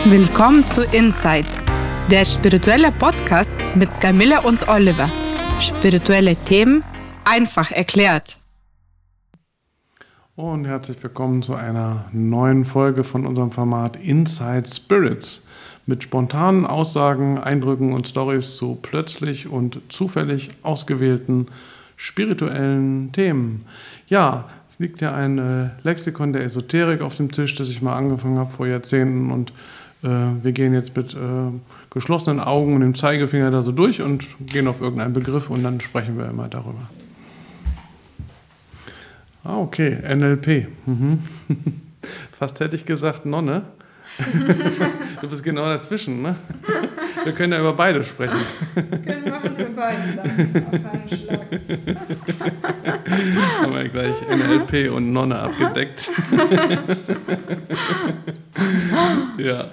Willkommen zu Insight, der spirituelle Podcast mit Camilla und Oliver. Spirituelle Themen einfach erklärt. Und herzlich willkommen zu einer neuen Folge von unserem Format Inside Spirits mit spontanen Aussagen, Eindrücken und Storys zu plötzlich und zufällig ausgewählten spirituellen Themen. Ja, es liegt ja ein Lexikon der Esoterik auf dem Tisch, das ich mal angefangen habe vor Jahrzehnten, und wir gehen jetzt mit geschlossenen Augen und dem Zeigefinger da so durch und gehen auf irgendeinen Begriff und dann sprechen wir immer darüber. Ah, okay, NLP. Fast hätte ich gesagt Nonne. Du bist genau dazwischen, ne? Wir können ja über beide sprechen. Können machen wir beide dann auf einen Schlag. Haben wir gleich NLP und Nonne abgedeckt. Ja.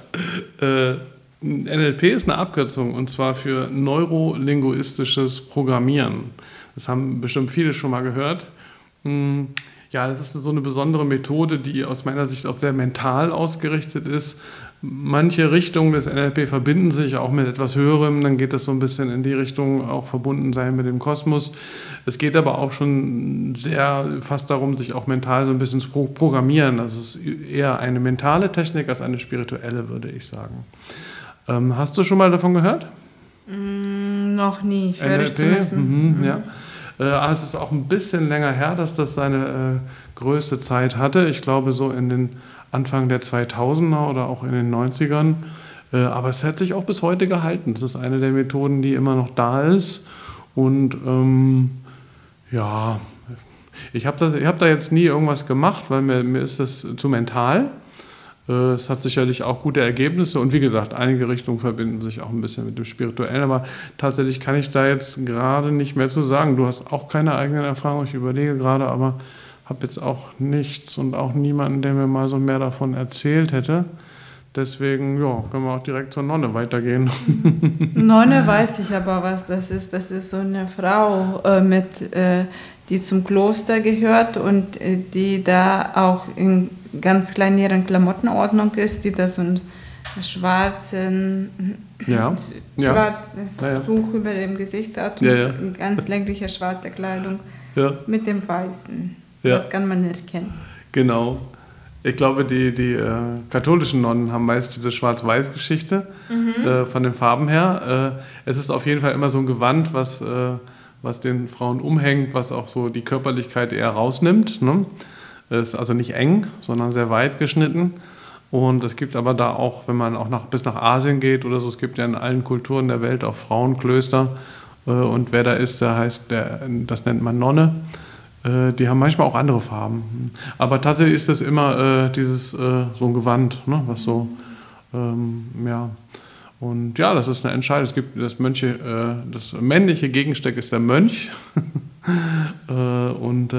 NLP ist eine Abkürzung, und zwar für neurolinguistisches Programmieren. Das haben bestimmt viele schon mal gehört. Ja, das ist so eine besondere Methode, die aus meiner Sicht auch sehr mental ausgerichtet ist. Manche Richtungen des NLP verbinden sich auch mit etwas Höherem, dann geht das so ein bisschen in die Richtung, auch verbunden sein mit dem Kosmos. Es geht aber auch schon sehr fast darum, sich auch mental so ein bisschen zu programmieren. Also es ist eher eine mentale Technik als eine spirituelle, würde ich sagen. Hast du schon mal davon gehört? Noch nie, höre ich zu müssen. Ja. Es ist auch ein bisschen länger her, dass das seine größte Zeit hatte. Ich glaube so in den Anfang der 2000er oder auch in den 90ern. Aber es hat sich auch bis heute gehalten. Es ist eine der Methoden, die immer noch da ist. Und ja, ich hab da jetzt nie irgendwas gemacht, weil mir ist das zu mental. Es hat sicherlich auch gute Ergebnisse und wie gesagt, einige Richtungen verbinden sich auch ein bisschen mit dem Spirituellen, aber tatsächlich kann ich da jetzt gerade nicht mehr zu sagen. Du hast auch keine eigenen Erfahrungen, ich überlege gerade, aber habe jetzt auch nichts und auch niemanden, der mir mal so mehr davon erzählt hätte. Deswegen, ja, können wir auch direkt zur Nonne weitergehen. Nonne weiß ich aber, was das ist. Das ist so eine Frau, die zum Kloster gehört und die da auch in ganz kleineren Klamottenordnung ist, die da so ein schwarzes Tuch über dem Gesicht hat und ganz längliche schwarze Kleidung mit dem Weißen. Ja. Das kann man erkennen. Genau. Ich glaube, die katholischen Nonnen haben meist diese Schwarz-Weiß-Geschichte von den Farben her. Es ist auf jeden Fall immer so ein Gewand, was den Frauen umhängt, was auch so die Körperlichkeit eher rausnimmt. Ne? Es ist also nicht eng, sondern sehr weit geschnitten. Und es gibt aber da auch, wenn man auch bis nach Asien geht oder so, es gibt ja in allen Kulturen der Welt auch Frauenklöster. Und wer da ist, das nennt man Nonne. Die haben manchmal auch andere Farben. Aber tatsächlich ist das immer so ein Gewand, ne? Was so, ja. Und ja, das ist eine Entscheidung. Es gibt das männliche Gegenstück ist der Mönch. Und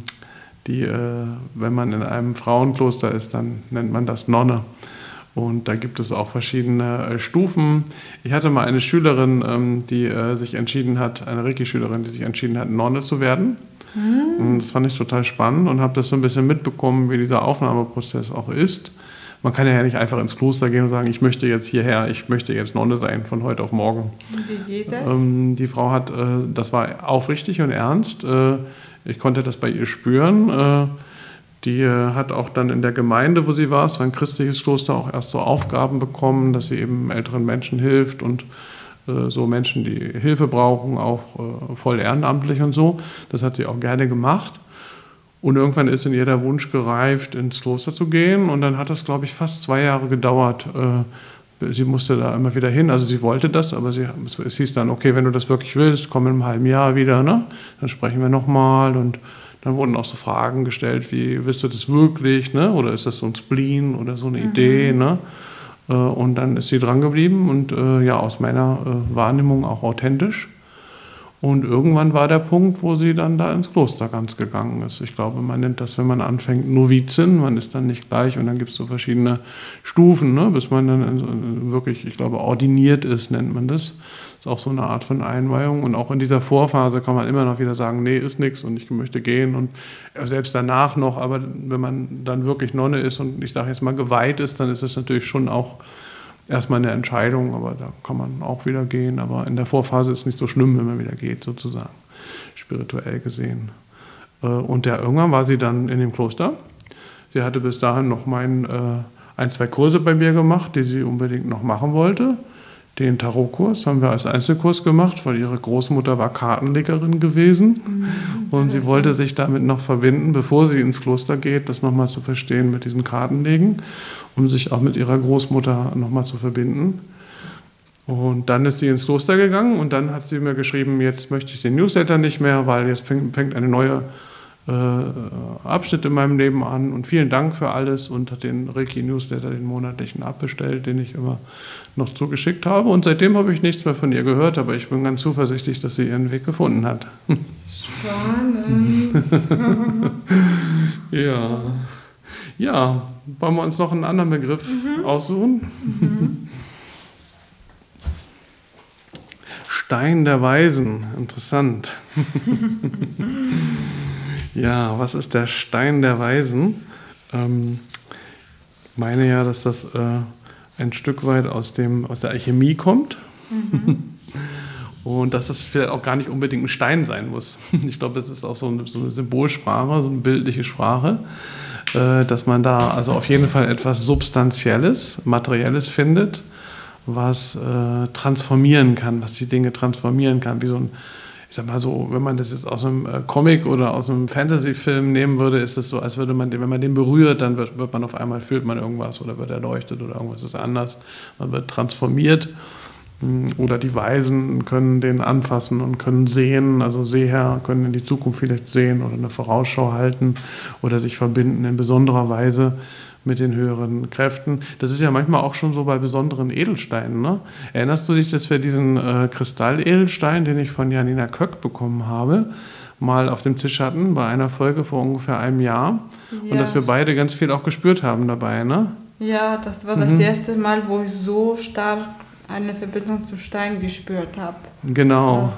wenn man in einem Frauenkloster ist, dann nennt man das Nonne. Und da gibt es auch verschiedene Stufen. Ich hatte mal eine Schülerin, eine Reiki-Schülerin, die sich entschieden hat, Nonne zu werden. Und das fand ich total spannend und habe das so ein bisschen mitbekommen, wie dieser Aufnahmeprozess auch ist. Man kann ja nicht einfach ins Kloster gehen und sagen, ich möchte jetzt hierher, ich möchte jetzt Nonne sein von heute auf morgen. Wie geht das? Die Frau das war aufrichtig und ernst. Ich konnte das bei ihr spüren. Die hat auch dann in der Gemeinde, wo sie war, es war ein christliches Kloster, auch erst so Aufgaben bekommen, dass sie eben älteren Menschen hilft und so Menschen, die Hilfe brauchen, auch voll ehrenamtlich und so. Das hat sie auch gerne gemacht. Und irgendwann ist in ihr der Wunsch gereift, ins Kloster zu gehen. Und dann hat das, glaube ich, fast 2 Jahre gedauert. Sie musste da immer wieder hin. Also sie wollte das, aber es hieß dann, okay, wenn du das wirklich willst, komm in einem halben Jahr wieder, ne? Dann sprechen wir nochmal. Und dann wurden auch so Fragen gestellt, wie, willst du das wirklich, ne? Oder ist das so ein Spleen oder so eine Idee, ne? Und dann ist sie dran geblieben und aus meiner Wahrnehmung auch authentisch. Und irgendwann war der Punkt, wo sie dann da ins Kloster ganz gegangen ist. Ich glaube, man nennt das, wenn man anfängt, Novizin. Man ist dann nicht gleich und dann gibt es so verschiedene Stufen, ne, bis man dann wirklich, ich glaube, ordiniert ist, nennt man das. Das ist auch so eine Art von Einweihung. Und auch in dieser Vorphase kann man immer noch wieder sagen, nee, ist nichts und ich möchte gehen. Und selbst danach noch, aber wenn man dann wirklich Nonne ist und ich sage jetzt mal geweiht ist, dann ist es natürlich schon auch erstmal eine Entscheidung, aber da kann man auch wieder gehen. Aber in der Vorphase ist es nicht so schlimm, wenn man wieder geht, sozusagen, spirituell gesehen. Und irgendwann war sie dann in dem Kloster. Sie hatte bis dahin noch ein, zwei Kurse bei mir gemacht, die sie unbedingt noch machen wollte. Den Tarotkurs haben wir als Einzelkurs gemacht, weil ihre Großmutter war Kartenlegerin gewesen. Und sie wollte sich damit noch verbinden, bevor sie ins Kloster geht, das nochmal zu verstehen mit diesem Kartenlegen, um sich auch mit ihrer Großmutter nochmal zu verbinden. Und dann ist sie ins Kloster gegangen und dann hat sie mir geschrieben, jetzt möchte ich den Newsletter nicht mehr, weil jetzt fängt eine neue Abschnitt in meinem Leben an und vielen Dank für alles und hat den Reiki-Newsletter, den monatlichen, abbestellt, den ich immer noch zugeschickt habe. Und seitdem habe ich nichts mehr von ihr gehört, aber ich bin ganz zuversichtlich, dass sie ihren Weg gefunden hat. Spannend. Ja, wollen wir uns noch einen anderen Begriff aussuchen? Stein der Weisen, interessant. Ja, was ist der Stein der Weisen? Ich meine ja, dass das ein Stück weit aus der Alchemie kommt. Und dass das vielleicht auch gar nicht unbedingt ein Stein sein muss. Ich glaube, es ist auch so eine Symbolsprache, so eine bildliche Sprache, dass man da also auf jeden Fall etwas Substanzielles, Materielles findet, was transformieren kann, was die Dinge transformieren kann, wie so ein, ich sag mal so, wenn man das jetzt aus einem Comic oder aus einem Fantasy-Film nehmen würde, ist es so, als würde man, wenn man den berührt, dann wird man auf einmal, fühlt man irgendwas oder wird erleuchtet oder irgendwas ist anders. Man wird transformiert oder die Weisen können den anfassen und können sehen, also Seher können in die Zukunft vielleicht sehen oder eine Vorausschau halten oder sich verbinden in besonderer Weise mit den höheren Kräften. Das ist ja manchmal auch schon so bei besonderen Edelsteinen. Ne? Erinnerst du dich, dass wir diesen Kristalledelstein, den ich von Janina Köck bekommen habe, mal auf dem Tisch hatten, bei einer Folge vor ungefähr einem Jahr? Ja. Und dass wir beide ganz viel auch gespürt haben dabei, ne? Ja, das war das erste Mal, wo ich so stark eine Verbindung zu Stein gespürt habe. Genau.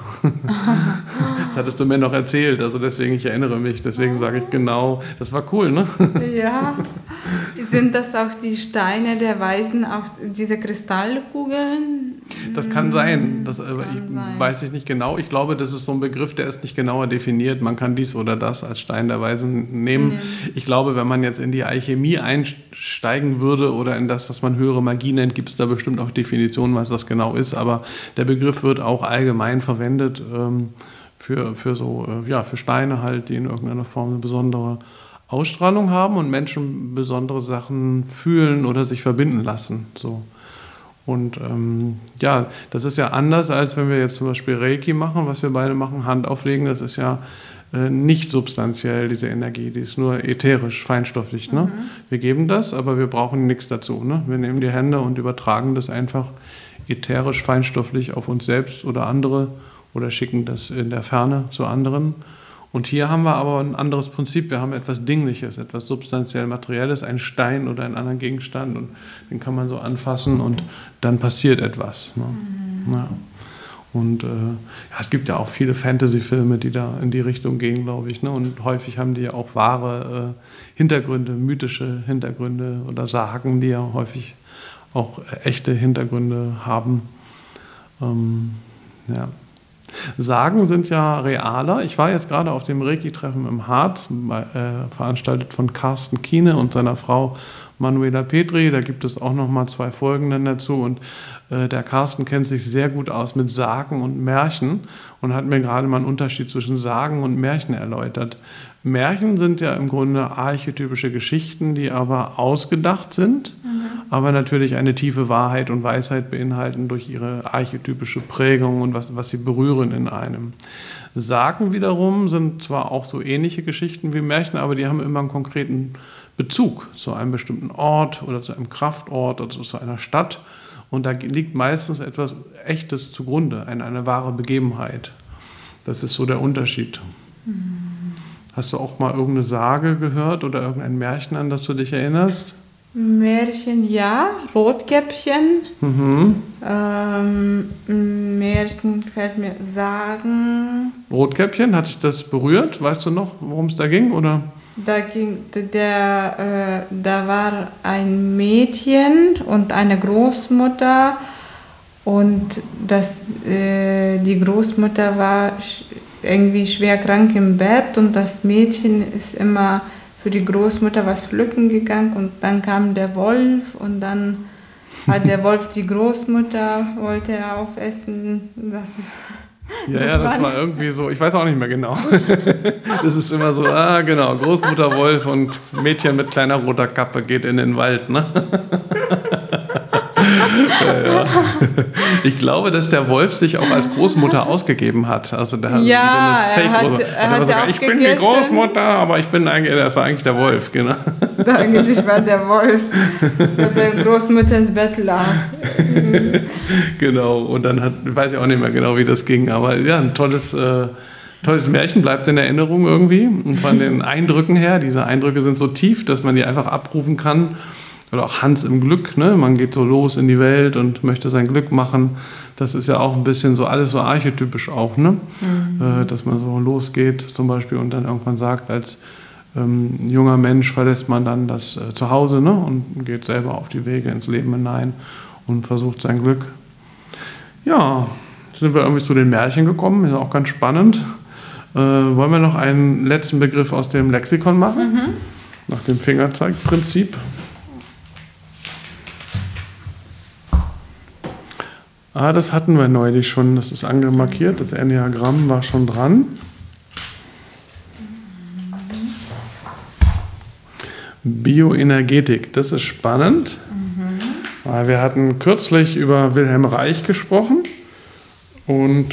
Das hattest du mir noch erzählt, also deswegen, ich erinnere mich, deswegen sage ich genau, das war cool, ne? Ja, sind das auch die Steine der Weisen, auch diese Kristallkugeln? Das kann sein, weiß ich nicht genau. Ich glaube, das ist so ein Begriff, der ist nicht genauer definiert. Man kann dies oder das als Stein der Weisen nehmen. Ich glaube, wenn man jetzt in die Alchemie einsteigen würde oder in das, was man höhere Magie nennt, gibt es da bestimmt auch Definitionen, was das genau ist. Aber der Begriff wird auch allgemein verwendet für Steine halt, die in irgendeiner Form eine besondere Ausstrahlung haben und Menschen besondere Sachen fühlen oder sich verbinden lassen. So. Und das ist ja anders, als wenn wir jetzt zum Beispiel Reiki machen, was wir beide machen, Hand auflegen, das ist ja nicht substanziell, diese Energie, die ist nur ätherisch, feinstofflich. Ne? Wir geben das, aber wir brauchen nichts dazu. Ne? Wir nehmen die Hände und übertragen das einfach ätherisch, feinstofflich auf uns selbst oder andere oder schicken das in der Ferne zu anderen. Und hier haben wir aber ein anderes Prinzip. Wir haben etwas Dingliches, etwas substanziell Materielles, einen Stein oder einen anderen Gegenstand und den kann man so anfassen und dann passiert etwas. Ne? Ja. Und es gibt ja auch viele Fantasy-Filme, die da in die Richtung gehen, glaube ich. Ne? Und häufig haben die ja auch wahre Hintergründe, mythische Hintergründe oder Sagen, die ja häufig auch echte Hintergründe haben. Sagen sind ja realer. Ich war jetzt gerade auf dem Reiki-Treffen im Harz, veranstaltet von Carsten Kiene und seiner Frau Manuela Petri. Da gibt es auch noch mal 2 Folgen dann dazu. Und der Carsten kennt sich sehr gut aus mit Sagen und Märchen und hat mir gerade mal einen Unterschied zwischen Sagen und Märchen erläutert. Märchen sind ja im Grunde archetypische Geschichten, die aber ausgedacht sind, aber natürlich eine tiefe Wahrheit und Weisheit beinhalten durch ihre archetypische Prägung und was sie berühren in einem. Sagen wiederum sind zwar auch so ähnliche Geschichten wie Märchen, aber die haben immer einen konkreten Bezug zu einem bestimmten Ort oder zu einem Kraftort oder zu einer Stadt. Und da liegt meistens etwas Echtes zugrunde, eine wahre Begebenheit. Das ist so der Unterschied. Hast du auch mal irgendeine Sage gehört oder irgendein Märchen, an das du dich erinnerst? Märchen, ja. Rotkäppchen. Märchen fällt mir Sagen. Rotkäppchen, hat dich das berührt? Weißt du noch, worum es da ging? Oder? Da war ein Mädchen und eine Großmutter und die Großmutter war irgendwie schwer krank im Bett und das Mädchen ist immer für die Großmutter was pflücken gegangen und dann kam der Wolf und dann hat der Wolf die Großmutter, wollte er aufessen. Das war irgendwie so, ich weiß auch nicht mehr genau. Das ist immer so, genau, Großmutter Wolf und Mädchen mit kleiner roter Kappe geht in den Wald, ne? Ja. Ich glaube, dass der Wolf sich auch als Großmutter ausgegeben hat. Also der hat so eine Fake-Großmutter. Ich bin die Großmutter, aber das war eigentlich der Wolf, genau. Eigentlich war der Wolf, der Großmutter ins Bett lag. Genau, und dann weiß ich auch nicht mehr genau, wie das ging, aber ja, ein tolles Märchen bleibt in Erinnerung irgendwie. Und von den Eindrücken her, diese Eindrücke sind so tief, dass man die einfach abrufen kann. Oder auch Hans im Glück, ne? Man geht so los in die Welt und möchte sein Glück machen. Das ist ja auch ein bisschen so, alles so archetypisch auch, ne? Dass man so losgeht zum Beispiel und dann irgendwann sagt, als junger Mensch verlässt man dann das Zuhause, ne? Und geht selber auf die Wege ins Leben hinein und versucht sein Glück. Ja, sind wir irgendwie zu den Märchen gekommen, ist auch ganz spannend. Wollen wir noch einen letzten Begriff aus dem Lexikon machen? Nach dem Fingerzeigprinzip. Das hatten wir neulich schon, das ist angemarkiert, das Enneagramm war schon dran. Bioenergetik, das ist spannend. Wir hatten kürzlich über Wilhelm Reich gesprochen und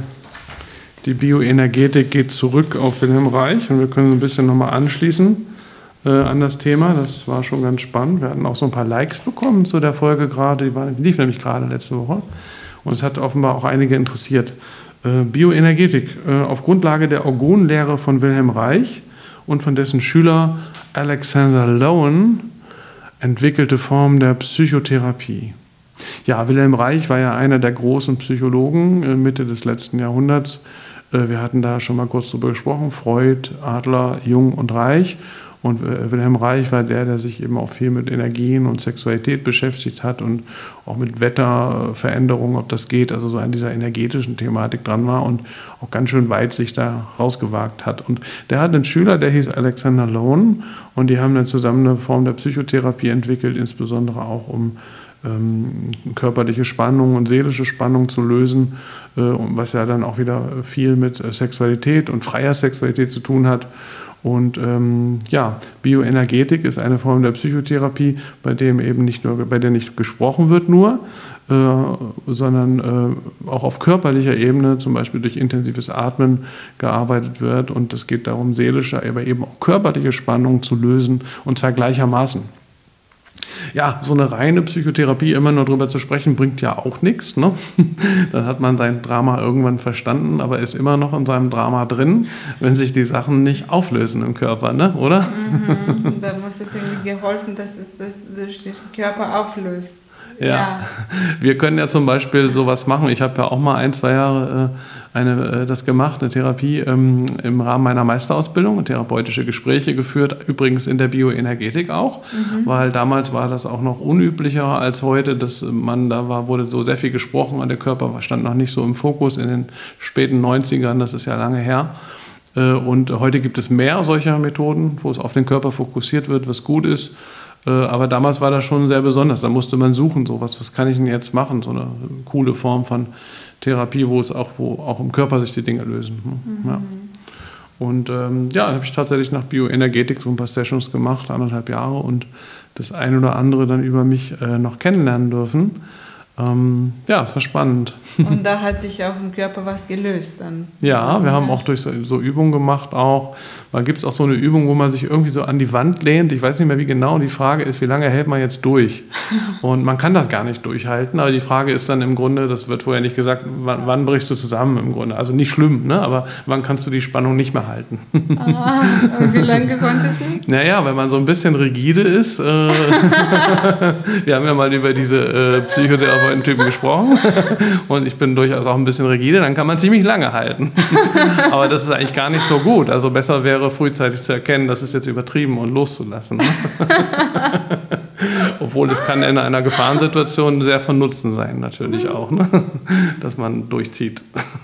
die Bioenergetik geht zurück auf Wilhelm Reich und wir können ein bisschen nochmal anschließen an das Thema. Das war schon ganz spannend. Wir hatten auch so ein paar Likes bekommen zu der Folge gerade, die lief nämlich gerade letzte Woche und es hat offenbar auch einige interessiert. Bioenergetik auf Grundlage der Orgonlehre von Wilhelm Reich und von dessen Schüler Alexander Lowen entwickelte Form der Psychotherapie. Ja, Wilhelm Reich war ja einer der großen Psychologen Mitte des letzten Jahrhunderts. Wir hatten da schon mal kurz drüber gesprochen, Freud, Adler, Jung und Reich. Und Wilhelm Reich war der sich eben auch viel mit Energien und Sexualität beschäftigt hat und auch mit Wetterveränderungen, ob das geht, also so an dieser energetischen Thematik dran war und auch ganz schön weit sich da rausgewagt hat. Und der hat einen Schüler, der hieß Alexander Lowen und die haben dann zusammen eine Form der Psychotherapie entwickelt, insbesondere auch um körperliche Spannung und seelische Spannung zu lösen, was ja dann auch wieder viel mit Sexualität und freier Sexualität zu tun hat. Und Bioenergetik ist eine Form der Psychotherapie, bei der nicht gesprochen wird nur, sondern auch auf körperlicher Ebene, zum Beispiel durch intensives Atmen, gearbeitet wird. Und es geht darum, seelische, aber eben auch körperliche Spannung zu lösen, und zwar gleichermaßen. Ja, so eine reine Psychotherapie, immer nur drüber zu sprechen, bringt ja auch nichts, ne? Dann hat man sein Drama irgendwann verstanden, aber ist immer noch in seinem Drama drin, wenn sich die Sachen nicht auflösen im Körper, ne? Oder? Da muss es irgendwie geholfen, dass es durch den Körper auflöst. Ja, wir können ja zum Beispiel sowas machen. Ich habe ja auch mal 1-2 Jahre das gemacht, eine Therapie im Rahmen meiner Meisterausbildung, therapeutische Gespräche geführt, übrigens in der Bioenergetik auch, weil damals war das auch noch unüblicher als heute, dass man wurde so sehr viel gesprochen, und der Körper stand noch nicht so im Fokus in den späten 90ern, das ist ja lange her. Und heute gibt es mehr solcher Methoden, wo es auf den Körper fokussiert wird, was gut ist. Aber damals war das schon sehr besonders. Da musste man suchen, was kann ich denn jetzt machen? So eine coole Form von Therapie, wo auch im Körper sich die Dinge lösen. Ja. Und da habe ich tatsächlich nach Bioenergetik so ein paar Sessions gemacht, 1,5 Jahre, und das ein oder andere dann über mich noch kennenlernen dürfen. Es war spannend. Und da hat sich auch im Körper was gelöst dann? Ja, wir haben auch durch so Übungen gemacht auch. Da gibt es auch so eine Übung, wo man sich irgendwie so an die Wand lehnt. Ich weiß nicht mehr, wie genau. Die Frage ist, wie lange hält man jetzt durch? Und man kann das gar nicht durchhalten. Aber die Frage ist dann im Grunde, das wird vorher nicht gesagt, wann brichst du zusammen im Grunde? Also nicht schlimm, ne? Aber wann kannst du die Spannung nicht mehr halten? Und wie lange konnte sie? Naja, wenn man so ein bisschen rigide ist. Wir haben ja mal über diese Psychotherapeuten-Typen gesprochen. Und ich bin durchaus auch ein bisschen rigide. Dann kann man ziemlich lange halten. Aber das ist eigentlich gar nicht so gut. Also besser wäre, wäre, frühzeitig zu erkennen, das ist jetzt übertrieben und loszulassen. Ne? Obwohl es kann in einer Gefahrensituation sehr von Nutzen sein, natürlich auch, ne? Dass man durchzieht.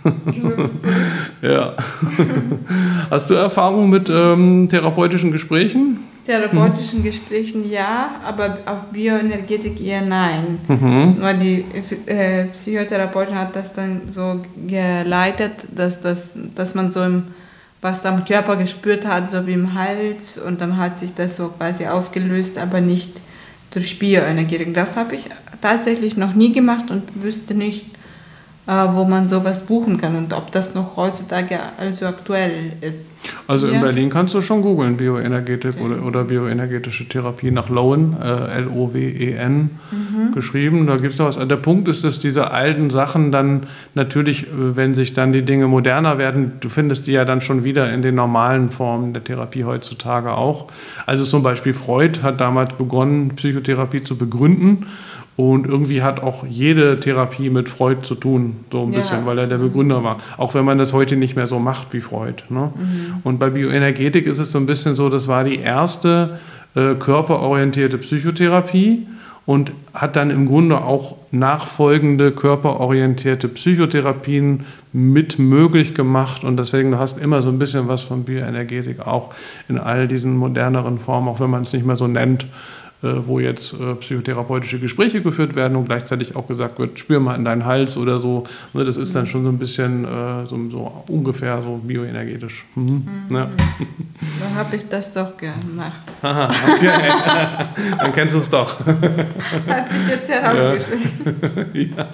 Ja. Hast du Erfahrung mit therapeutischen Gesprächen? Therapeutischen Gesprächen ja, aber auf Bioenergetik eher nein. Nur die Psychotherapeutin hat das dann so geleitet, dass man so was am Körper gespürt hat, so wie im Hals, und dann hat sich das so quasi aufgelöst, aber nicht durch Bioenergetik. Das habe ich tatsächlich noch nie gemacht und wüsste nicht, wo man sowas buchen kann und ob das noch heutzutage also aktuell ist. Also in Berlin kannst du schon googeln, Bioenergetik oder bioenergetische Therapie nach Lowen, L-O-W-E-N geschrieben. Da gibt's noch was. Der Punkt ist, dass diese alten Sachen dann natürlich, wenn sich dann die Dinge moderner werden, du findest die ja dann schon wieder in den normalen Formen der Therapie heutzutage auch. Also zum Beispiel Freud hat damals begonnen, Psychotherapie zu begründen. Und irgendwie hat auch jede Therapie mit Freud zu tun, so ein bisschen, weil er der Begründer war. Auch wenn man das heute nicht mehr so macht wie Freud. Ne? Und bei Bioenergetik ist es so ein bisschen so, das war die erste körperorientierte Psychotherapie und hat dann im Grunde auch nachfolgende körperorientierte Psychotherapien mit möglich gemacht. Und deswegen, du hast immer so ein bisschen was von Bioenergetik auch in all diesen moderneren Formen, auch wenn man es nicht mehr so nennt, wo jetzt psychotherapeutische Gespräche geführt werden und gleichzeitig auch gesagt wird, spür mal in deinen Hals oder so. Das ist dann schon so ein bisschen so ungefähr so bioenergetisch. Ja. Dann habe ich das doch gemacht. Aha, okay. Dann kennst du es doch. Hat sich jetzt herausgestellt. Ja.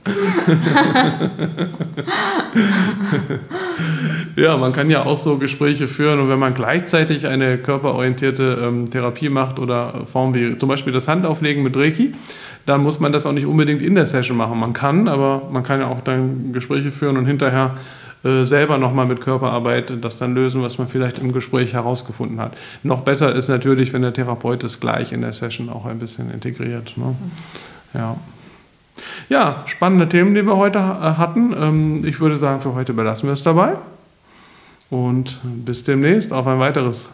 Ja, man kann ja auch so Gespräche führen und wenn man gleichzeitig eine körperorientierte Therapie macht oder Form wie zum Beispiel das Handauflegen mit Reiki, dann muss man das auch nicht unbedingt in der Session machen. Man kann ja auch dann Gespräche führen und hinterher selber nochmal mit Körperarbeit das dann lösen, was man vielleicht im Gespräch herausgefunden hat. Noch besser ist natürlich, wenn der Therapeut es gleich in der Session auch ein bisschen integriert. Ne? Ja. Ja, spannende Themen, die wir heute hatten. Ich würde sagen, für heute belassen wir es dabei. Und bis demnächst auf ein weiteres.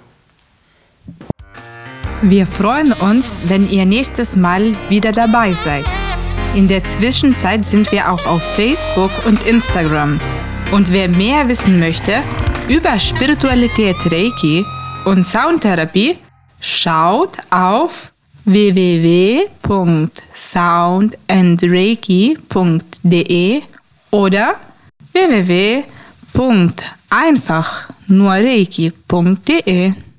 Wir freuen uns, wenn ihr nächstes Mal wieder dabei seid. In der Zwischenzeit sind wir auch auf Facebook und Instagram. Und wer mehr wissen möchte über Spiritualität, Reiki und Soundtherapie, schaut auf www.soundandreiki.de oder www.einfachnurreiki.de.